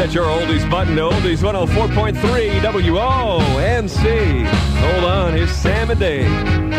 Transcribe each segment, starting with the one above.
That's your oldies button to oldies 104.3 WONC. Hold on, here's Sam and Dave.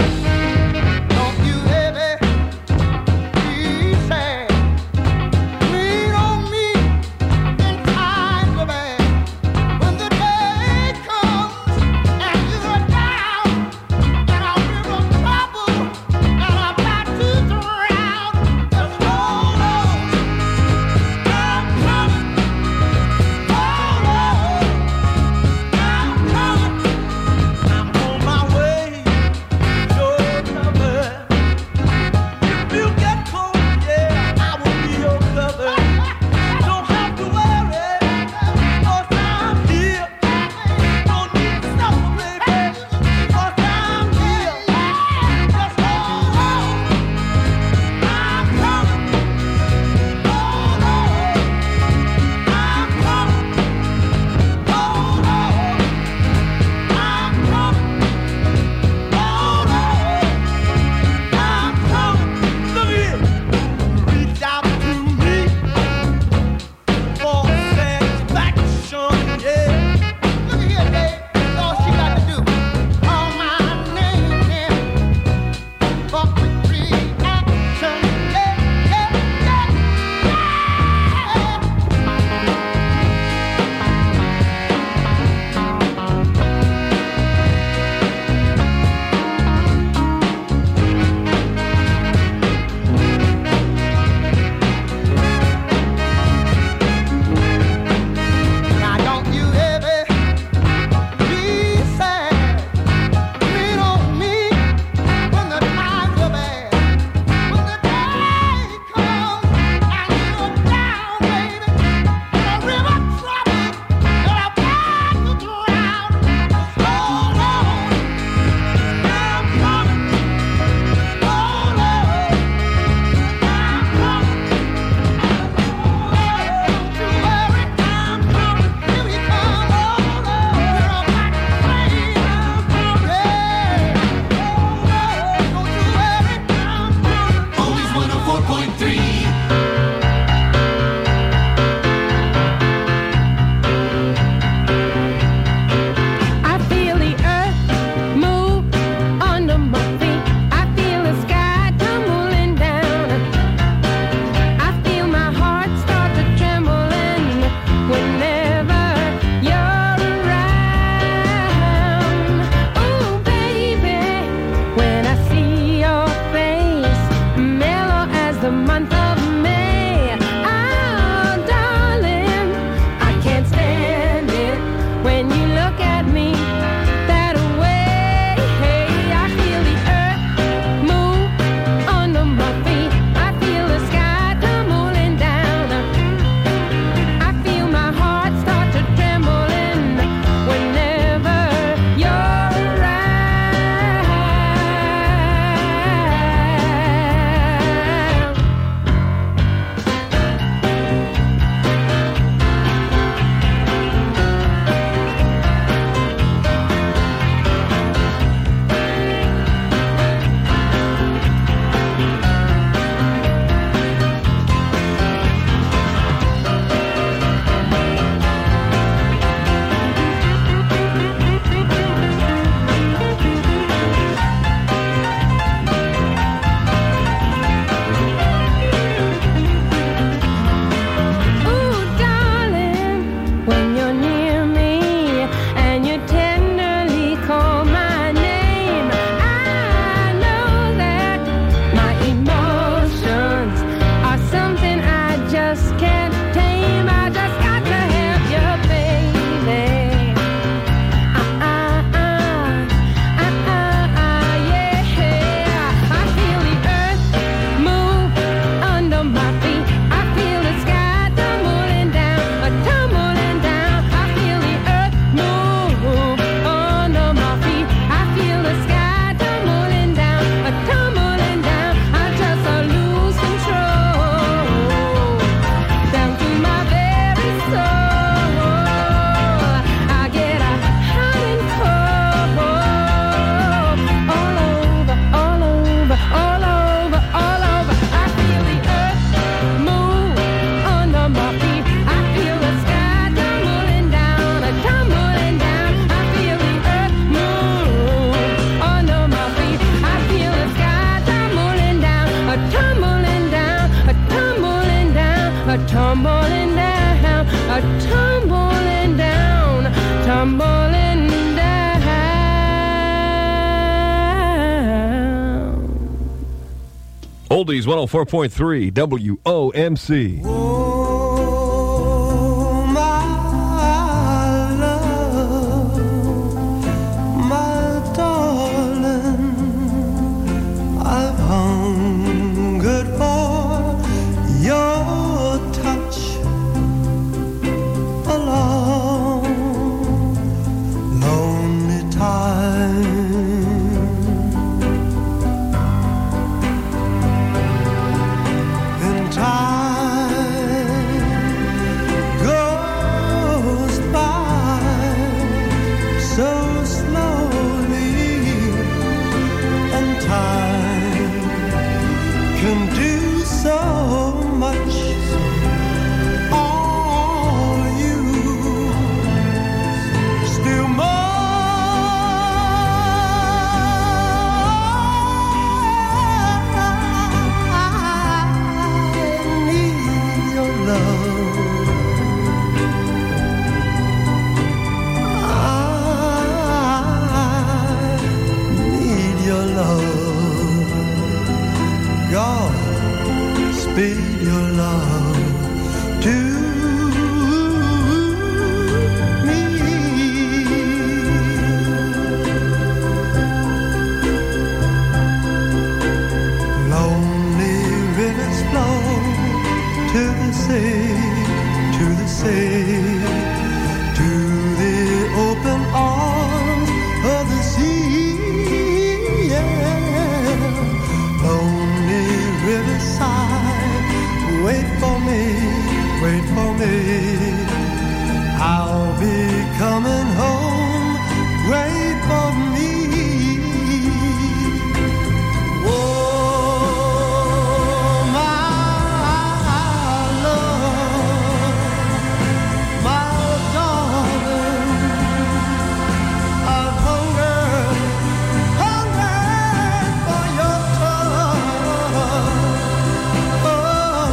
Oldies 104.3 WOMC. Oh, my love, my darling, I've hungered for your touch a long, lonely time. Speed your love to me. Lonely rivers flow to the sea, to the sea, to the open arms of the sea. Yeah. Lonely riverside, wait for me, wait for me. I'll be coming home, wait for me. Oh, my love, my darling, I've hungered for your touch. Oh,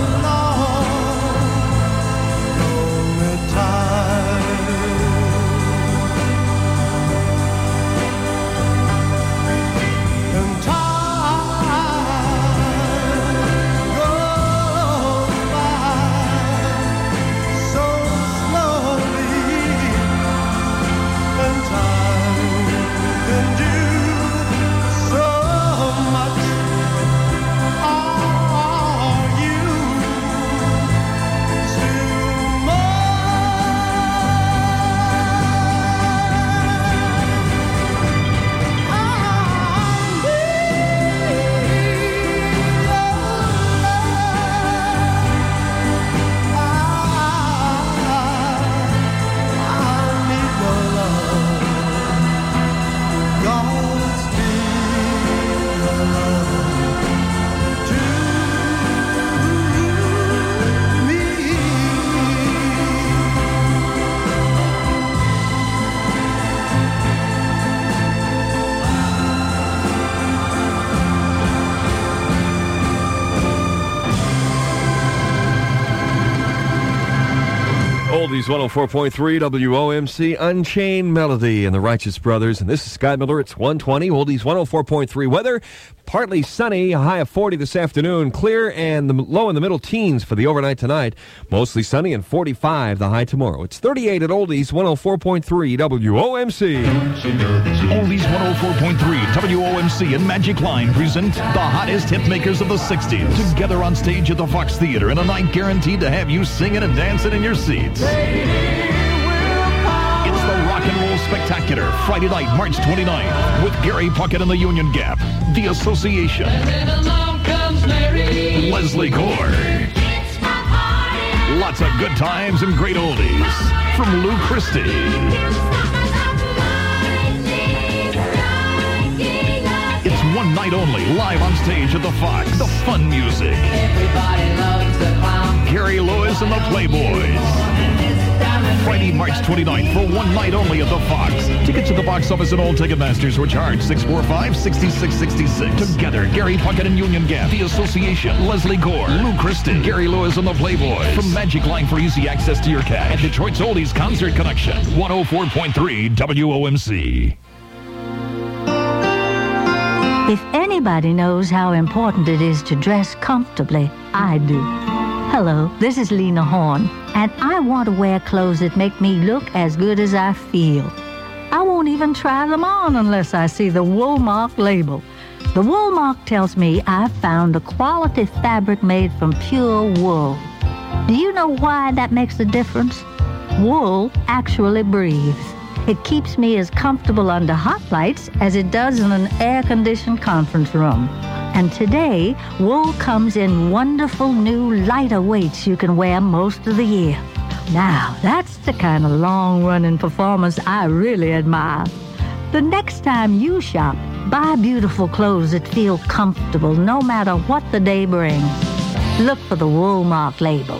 Oldies 104.3 WOMC, Unchained Melody and the Righteous Brothers. And this is Scott Miller. It's 120. Oldies 104.3 weather. Partly sunny, a high of 40 this afternoon. Clear and the low in the middle teens for the overnight tonight. Mostly sunny and 45 the high tomorrow. It's 38 at Oldies 104.3 WOMC. Oldies 104.3 WOMC and Magic Line present the hottest hit makers of the 60s. Together on stage at the Fox Theater in a night guaranteed to have you singing and dancing in your seats. It's the Rock and Roll Spectacular, Friday night, March 29th, with Gary Puckett and the Union Gap, The Association, Leslie Gore. Lots of good times and great oldies from Lou Christie. It's one night only, live on stage at the Fox. The fun music. Everybody loves the clown. Gary Lewis and the Playboys. Friday, March 29th for one night only at the Fox. Tickets at the box office and all Ticketmasters were charged $645-6666. Together, Gary Puckett and Union Gap, The Association, Leslie Gore, Lou Christie, Gary Lewis and the Playboys. From Magic Line for easy access to your cash. And Detroit's Oldies Concert Connection, 104.3 WOMC. If anybody anybody knows how important it is to dress comfortably, I do. Hello, this is Lena Horne, and I want to wear clothes that make me look as good as I feel. I won't even try them on unless I see the Woolmark label. The Woolmark tells me I've found a quality fabric made from pure wool. Do you know why that makes a difference? Wool actually breathes. It keeps me as comfortable under hot lights as it does in an air-conditioned conference room. And today, wool comes in wonderful new lighter weights you can wear most of the year. Now, that's the kind of long-running performance I really admire. The next time you shop, buy beautiful clothes that feel comfortable no matter what the day brings. Look for the Woolmark label.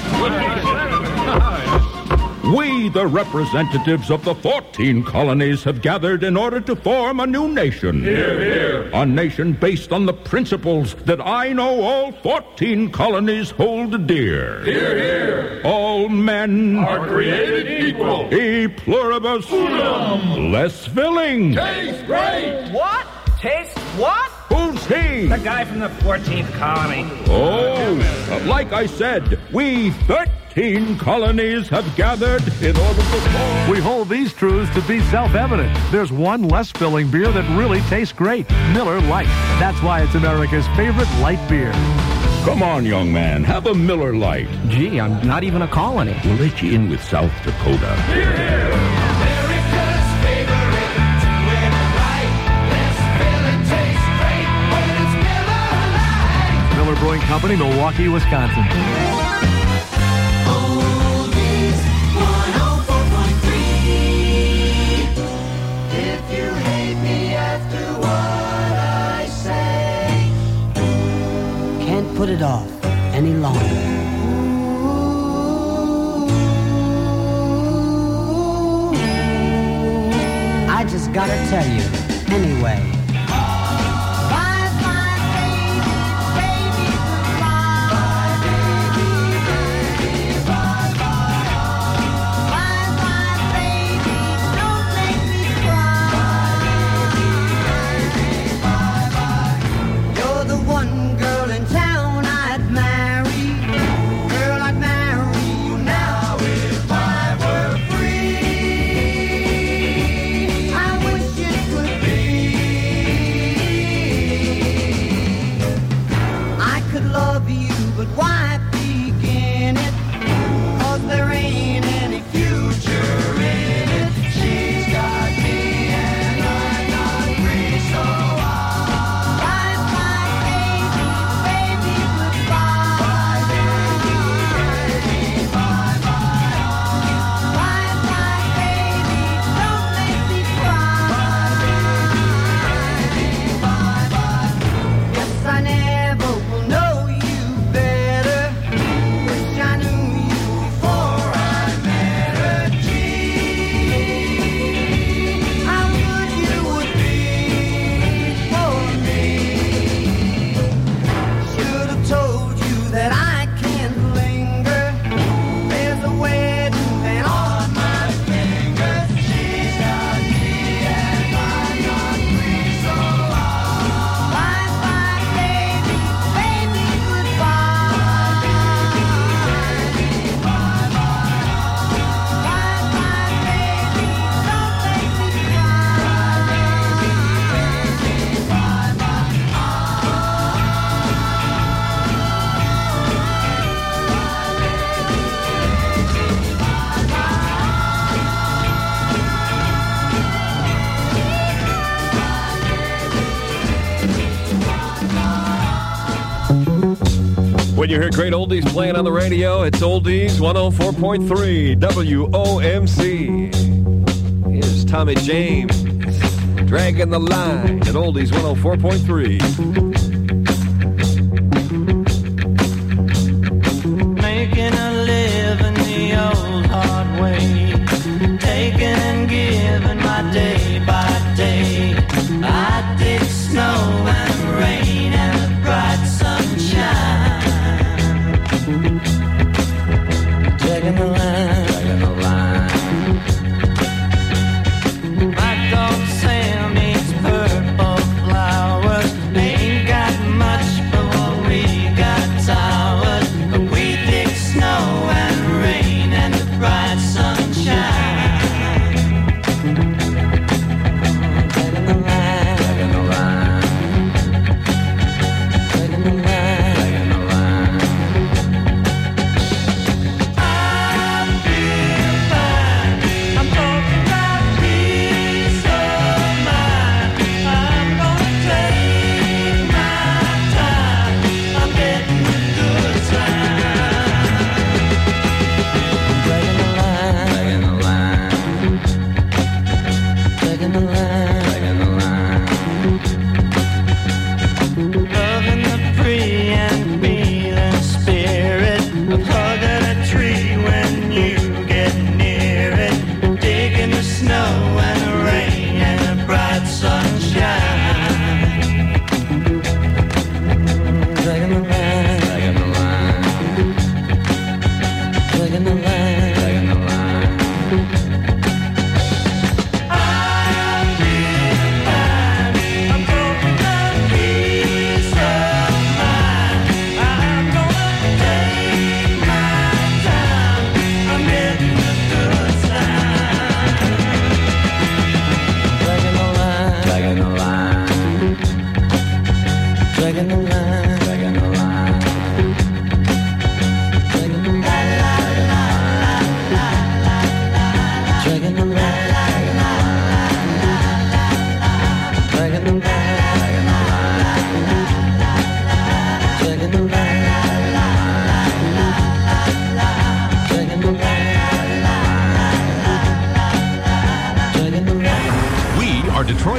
We, the representatives of the 14 colonies, have gathered in order to form a new nation. Hear, hear. A nation based on the principles that I know all 14 colonies hold dear. Hear, hear. All men are created equal. E pluribus unum. Less filling. Tastes great. What? Taste what? Who's he? The guy from the 14th colony. Oh, like I said, we 13 colonies have gathered in order to form. We hold these truths to be self-evident. There's one less filling beer that really tastes great, Miller Lite. That's why it's America's favorite light beer. Come on, young man, have a Miller Lite. Gee, I'm not even a colony. We'll let you in with South Dakota. Hear, hear. America's favorite. When right, this feeling tastes great. When it's Miller Lite. Miller Brewing Company, Milwaukee, Wisconsin. Oldies 104.3. If you hate me after what I say, can't put it off any longer. I just gotta tell you, anyway. you're the one girl in town I'd marry. Girl, I'd marry you now if I were free. I wish it could be. I could love you, but why begin it? 'Cause there ain't any future in it. She's got me and I'm not free, so bye bye baby, baby goodbye. Baby, bye bye. Bye bye baby, don't make me cry. Baby, bye bye. Yes, I never will know you better. Wish I knew you before I met her. Gee, how good you would be for me. Should have told you that I can't linger. There's a wedding band on my finger. She's got me and I'm not free, so bye bye baby, baby goodbye. Baby, bye bye. Bye bye baby, don't make me cry. Baby, bye bye. When you hear great oldies playing on the radio, it's Oldies 104.3 WOMC. Here's Tommy James dragging the line at Oldies 104.3. Making a living the old hard way, taking and giving my day by day. I dig snow and rain and bright sunshine. Taking the line, taking the line. My dog Sam eats purple flowers.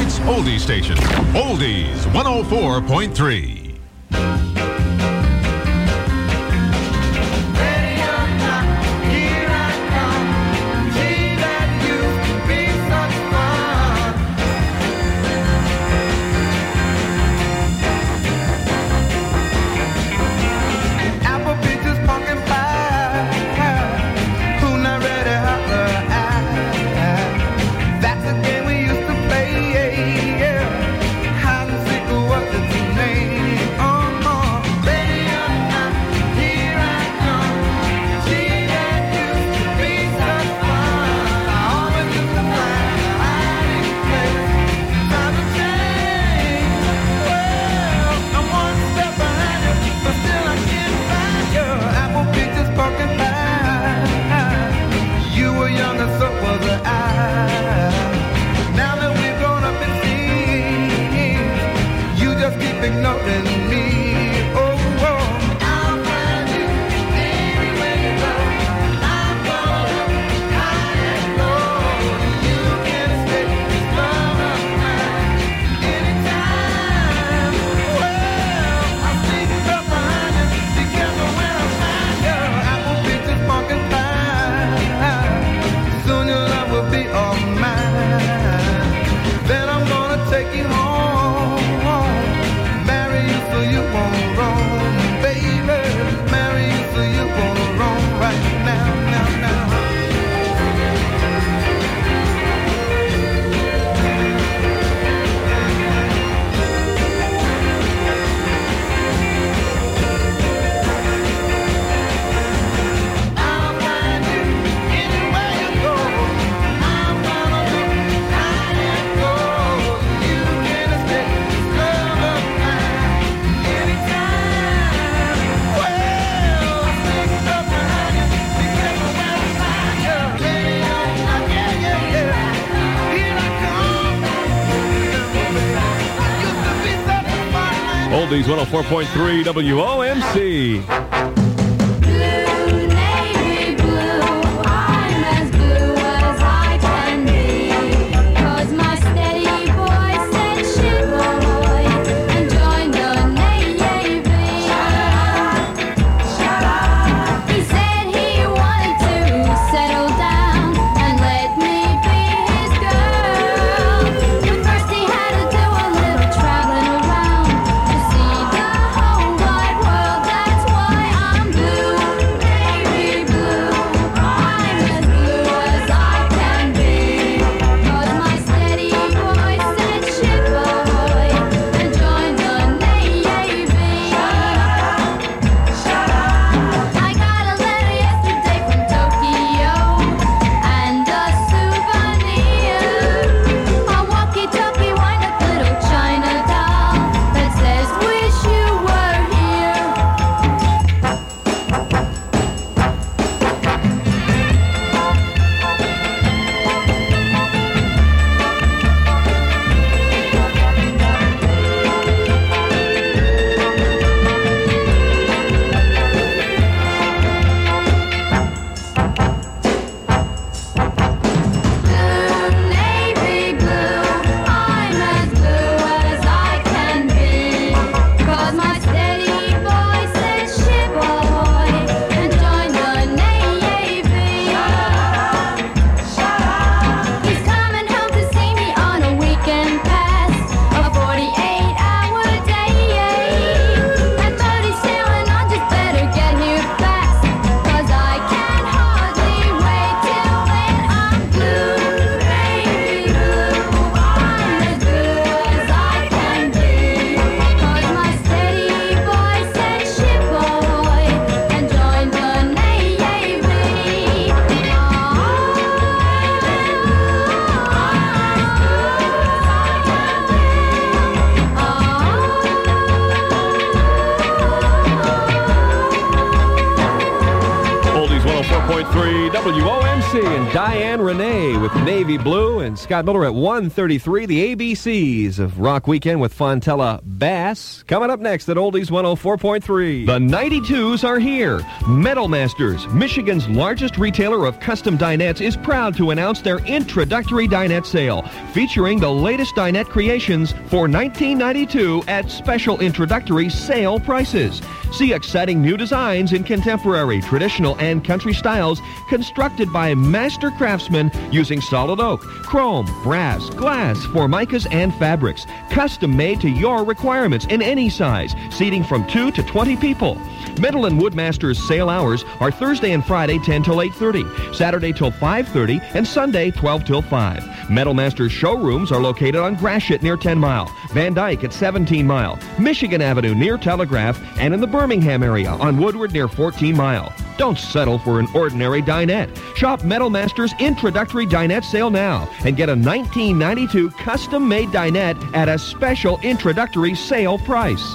Detroit's oldie station. Oldies 104.3. Oldies 104.3 WOMC. I'm 104.3 WOMC and Diane Renee with Navy Blue and Scott Miller at 1:33. The ABCs of Rock Weekend with Fontella Bass. Coming up next at Oldies 104.3. The 92s are here. Metal Masters, Michigan's largest retailer of custom dinettes, is proud to announce their introductory dinette sale, featuring the latest dinette creations for 1992 at special introductory sale prices. See exciting new designs in contemporary, traditional, and country styles constructed by master craftsmen using solid oak, chrome, brass, glass, formicas, and fabrics. Custom made to your requirements in any size, seating from 2 to 20 people. Metal and Woodmasters sale hours are Thursday and Friday 10 till 8:30, Saturday till 5:30, and Sunday 12 till 5. Metal Masters showrooms are located on Gratiot near 10 Mile, Van Dyke at 17 Mile, Michigan Avenue near Telegraph, and in the Birmingham area on Woodward near 14 Mile. Don't settle for an ordinary dinette. Shop Metal Masters introductory dinette sale now and get a 1992 custom-made dinette at a special introductory sale price.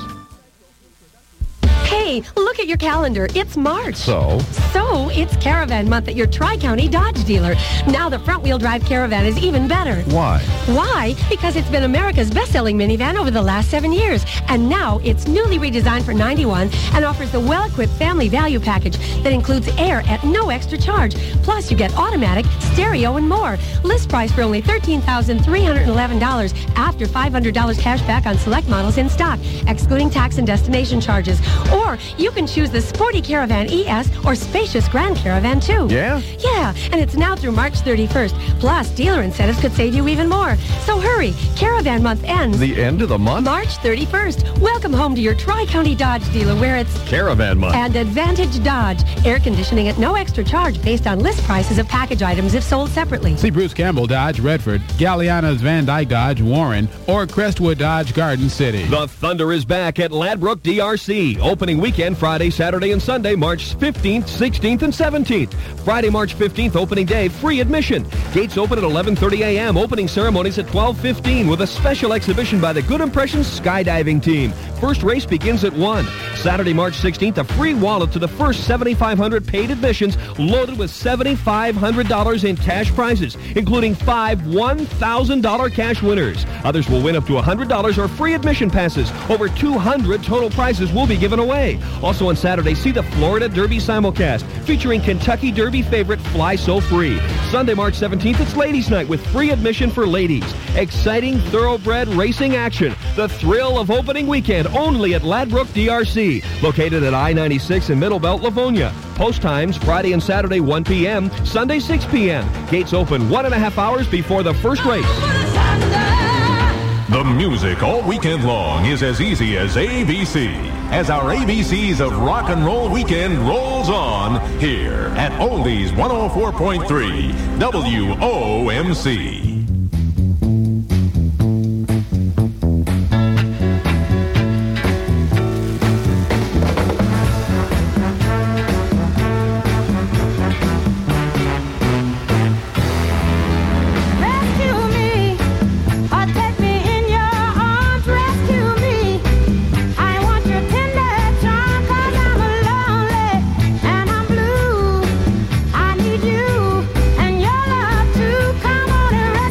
Hey, look at your calendar. It's March. So It's Caravan Month at your Tri-County Dodge dealer. Now the front-wheel drive Caravan is even better. Why? Why? Because it's been America's best-selling minivan over the last 7 years. And now it's newly redesigned for 91 and offers the well-equipped family value package that includes air at no extra charge. Plus, you get automatic, stereo, and more. List price for only $13,311 after $500 cash back on select models in stock, excluding tax and destination charges. Or you can choose the sporty Caravan ES or spacious Grand Caravan too. Yeah? Yeah, and it's now through March 31st. Plus, dealer incentives could save you even more. So hurry, Caravan Month ends The end of the month? March 31st. Welcome home to your Tri-County Dodge dealer where it's Caravan Month. and Advantage Dodge. Air conditioning at no extra charge based on list prices of package items if sold separately. See Bruce Campbell Dodge, Redford, Galliano's Van Dyke Dodge, Warren, or Crestwood Dodge, Garden City. The Thunder is back at Ladbroke DRC. Opening weekend, Friday, Saturday, and Sunday, March 15th, 16th, and 17th. Friday, March 15th, opening day, free admission. Gates open at 11:30 a.m. Opening ceremonies at 12:15 with a special exhibition by the Good Impressions skydiving team. First race begins at 1. Saturday, March 16th, a free wallet to the first 7,500 paid admissions loaded with $7,500 in cash prizes, including 5 $1,000 cash winners. Others will win up to $100 or free admission passes. Over 200 total prizes will be given away. Also on Saturday, see the Florida Derby simulcast featuring Kentucky Derby favorite Fly So Free. Sunday, March 17th, it's Ladies' Night with free admission for ladies. Exciting thoroughbred racing action. The thrill of opening weekend only at Ladbroke DRC, located at I-96 in Middlebelt, Livonia. Post times Friday and Saturday 1 p.m., Sunday 6 p.m. Gates open 1.5 hours before the first race. The music all weekend long is as easy as ABC, as our ABCs of Rock and Roll Weekend rolls on here at Oldies 104.3 WOMC. And your love to come on and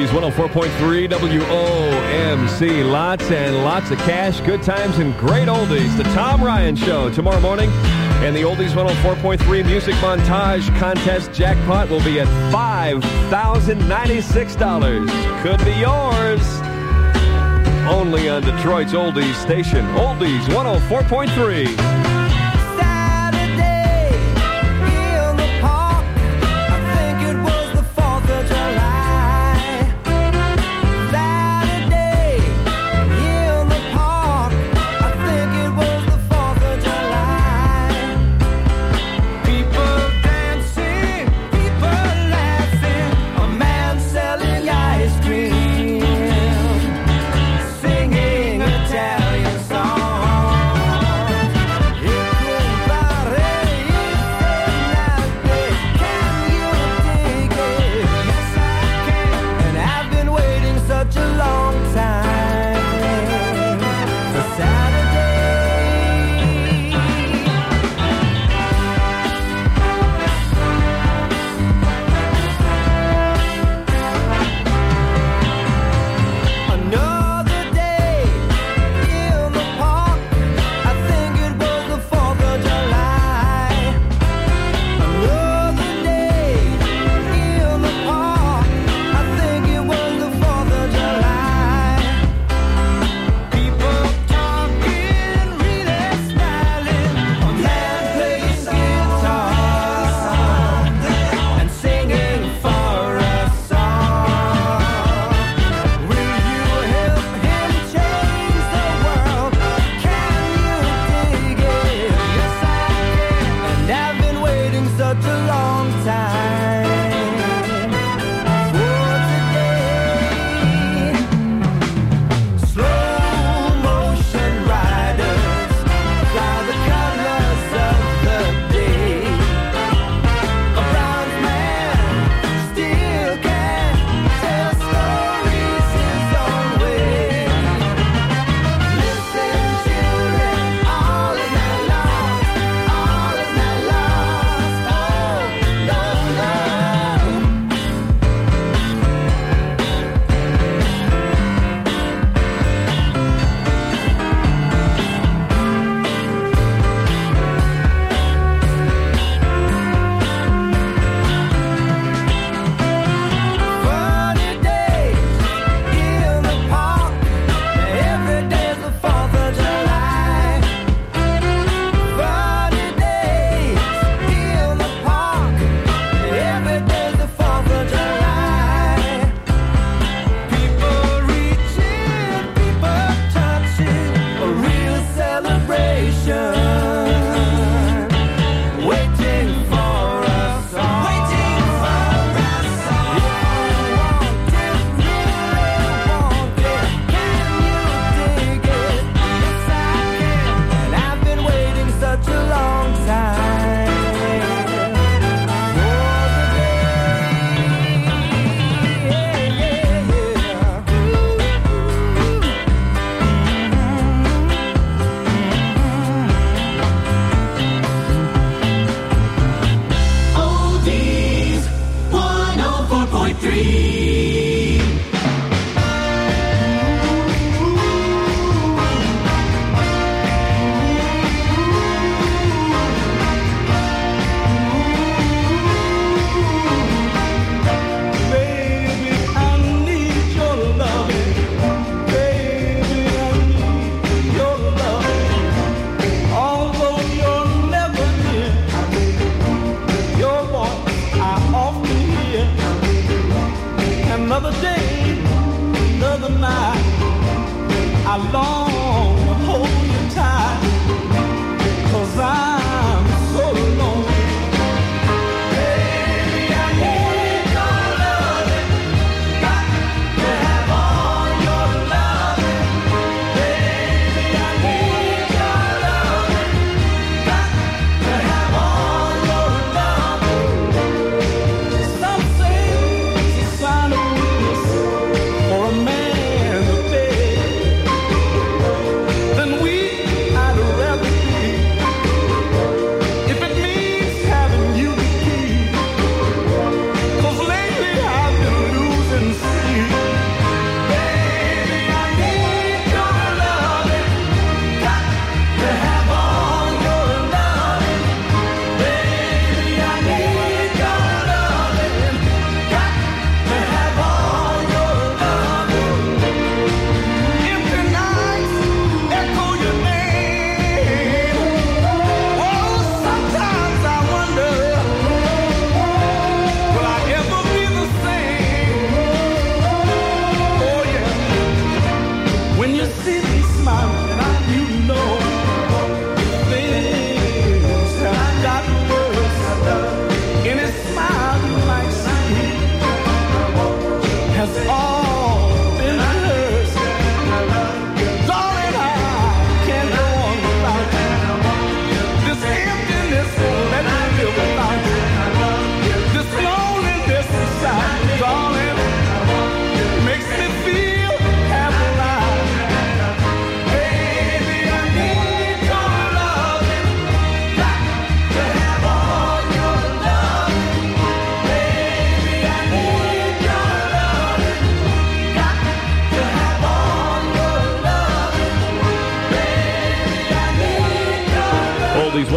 Oldies 104.3 WOMC. Lots and lots of cash, good times, and great oldies. The Tom Ryan Show tomorrow morning. And the Oldies 104.3 Music Montage Contest jackpot will be at $5,096. Could be yours. Only on Detroit's Oldies station. Oldies 104.3.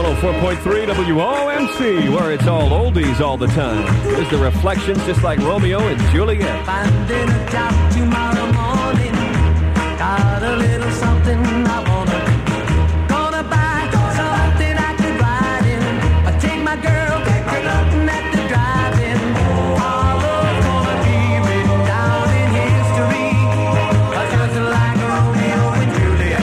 104.3 WOMC, where it's all oldies all the time. Here's the Reflections, just like Romeo and Juliet. Finding a job tomorrow morning. Got a little something I wanna do. Gonna buy something I could ride in. I take my girl, looking at the drive-in. All those gonna be written down in history. Just like Romeo and Juliet.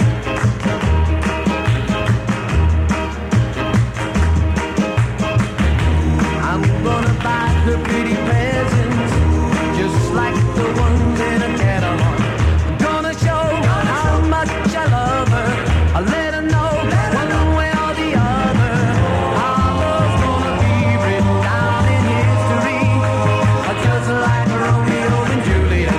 I'm gonna buy her pretty presents, just like the ones in a catalog. I'm gonna show how much I love her. I'll let her know one way or the other. Our love's gonna be written down in history, just like Romeo and Juliet.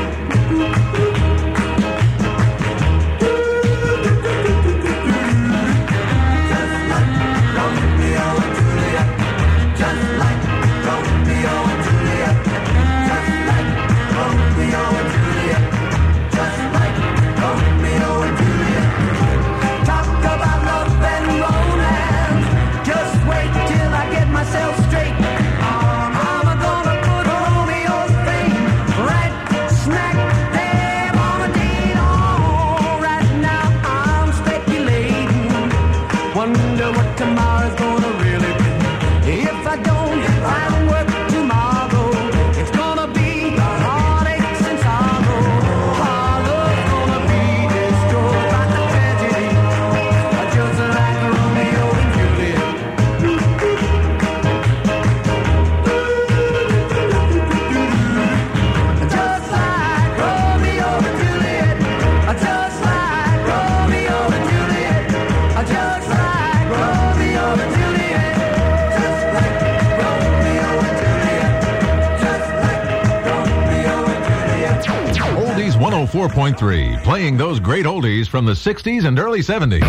Just like Romeo and Juliet. Just like Romeo and Juliet. Just like Romeo and Juliet. Just like Romeo and Juliet. Talk about love and romance. Just wait till I get myself straight. I'm gonna put Romeo's fame right smack there on a date. Oh, right now I'm speculating. Wonder what tomorrow's gonna really be. If I don't find work tomorrow, it's gonna be heartaches and sorrow. Our love's gonna be destroyed by the tragedy, just like Romeo and Juliet. Just like Romeo and Juliet. Just like Romeo and Juliet. Just like Romeo and Juliet. Just like Romeo and Juliet. Just like Romeo and Juliet. Oldies 104.3, playing those great oldies from the 60s and early 70s.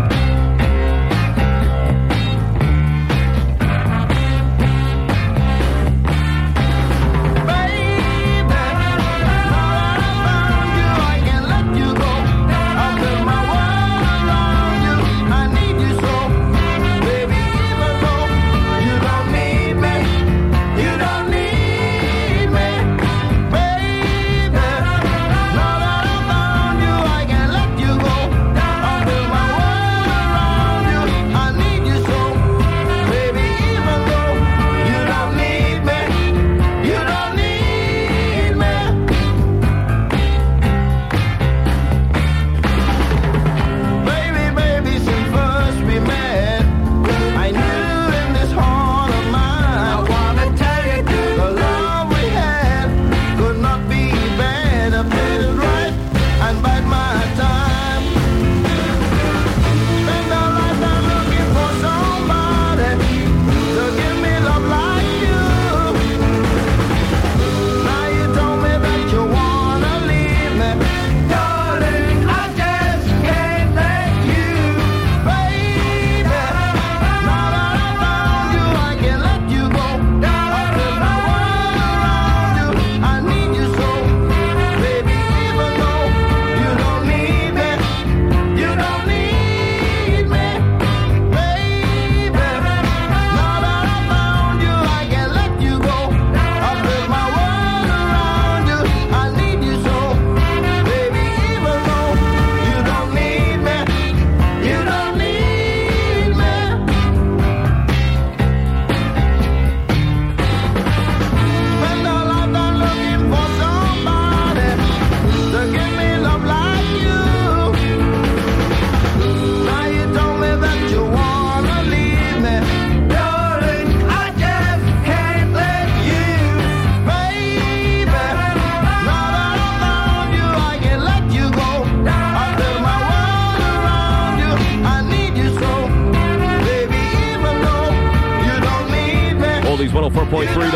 Oldies 104.3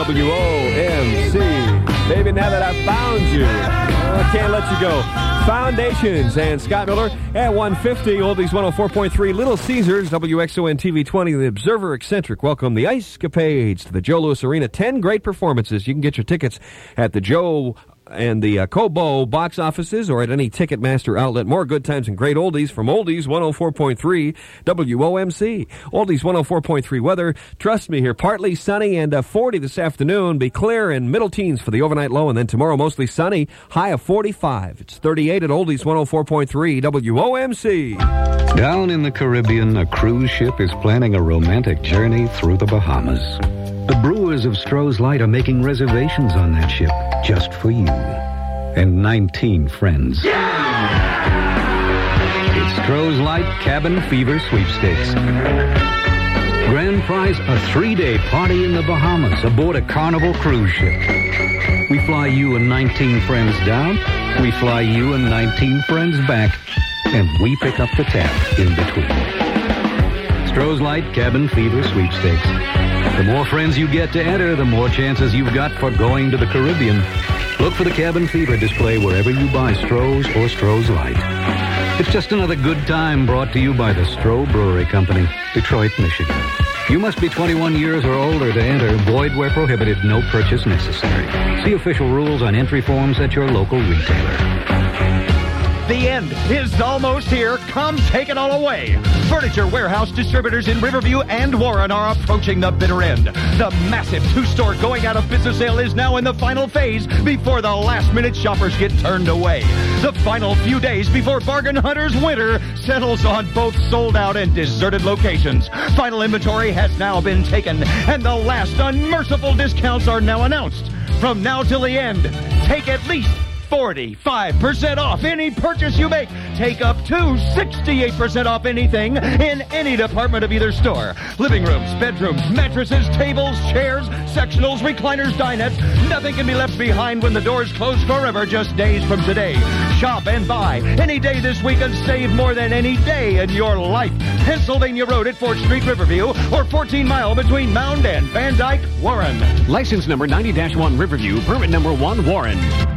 WOMC. Baby, now that I found you, I can't let you go. Foundations and Scott Miller at 150. Oldies 104.3. Little Caesars, WXON TV 20. The Observer Eccentric. Welcome the Ice Capades to the Joe Louis Arena. 10 great performances. You can get your tickets at the Joe and the Kobo box offices or at any Ticketmaster outlet. More good times and great oldies from Oldies 104.3 WOMC. Oldies 104.3 weather. Trust me here, partly sunny and 40 this afternoon. Be clear in middle teens for the overnight low, and then tomorrow mostly sunny, high of 45. It's 38 at Oldies 104.3 WOMC. Down in the Caribbean, a cruise ship is planning a romantic journey through the Bahamas. The brewers of Stroh's Light are making reservations on that ship just for you and 19 friends. It's Stroh's Light Cabin Fever Sweepstakes. Grand prize, a 3-day party in the Bahamas aboard a Carnival cruise ship. We fly you and 19 friends down, we fly you and 19 friends back, and we pick up the tab in between. Stroh's Light Cabin Fever Sweepstakes. The more friends you get to enter, the more chances you've got for going to the Caribbean. Look for the Cabin Fever display wherever you buy Stroh's or Stroh's Light. It's just another good time brought to you by the Stroh Brewery Company, Detroit, Michigan. You must be 21 years or older to enter. Void where prohibited. No purchase necessary. See official rules on entry forms at your local retailer. The end is almost here. Come take it all away. Furniture Warehouse distributors in Riverview and Warren are approaching the bitter end. The massive 2-store going out of business sale is now in the final phase before the last-minute shoppers get turned away. The final few days before Bargain Hunter's winter settles on both sold-out and deserted locations. Final inventory has now been taken, and the last unmerciful discounts are now announced. From now till the end, take at least 45% off any purchase you make. Take up to 68% off anything in any department of either store. Living rooms, bedrooms, mattresses, tables, chairs, sectionals, recliners, dinettes. Nothing can be left behind when the doors close forever just days from today. Shop and buy any day this week and save more than any day in your life. Pennsylvania Road at 4th Street, Riverview, or 14 Mile between Mound and Van Dyke, Warren. License number 90-1 Riverview, permit number 1 Warren.